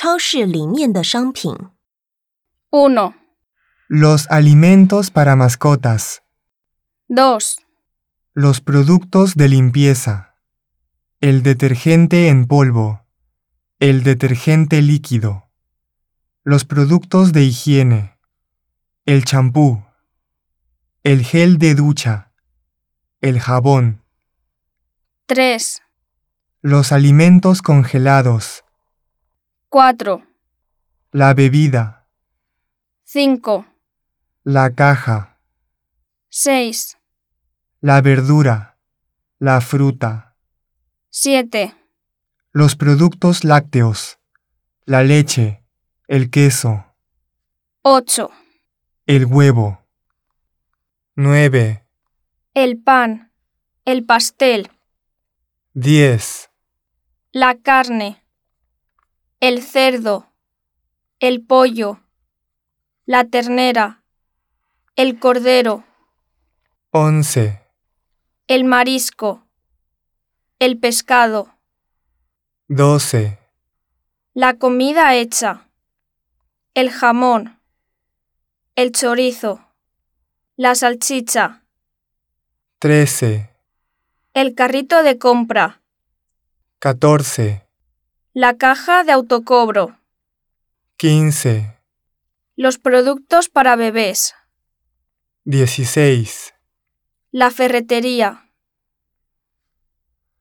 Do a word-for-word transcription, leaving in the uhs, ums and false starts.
超市里面的商品。 uno, Los alimentos para mascotas. dos, Los productos de limpieza. El detergente en polvo. El detergente líquido. Los productos de higiene. El champú. El gel de ducha. El jabón. tres, Los alimentos congelados. cuatro, La bebida. cinco, La caja. seis, La verdura. La fruta. siete, Los productos lácteos. La leche. El queso. ocho, El huevo. nueve. el pan, el pastel, diez. la carne, el cerdo, el pollo, la ternera, el cordero, once. el marisco, el pescado, doce. la comida hecha, el jamón, el chorizo, la salchicha, trece. el carrito de compra, catorce. la caja de autocobro, quince. los productos para bebés, dieciséis. la ferretería,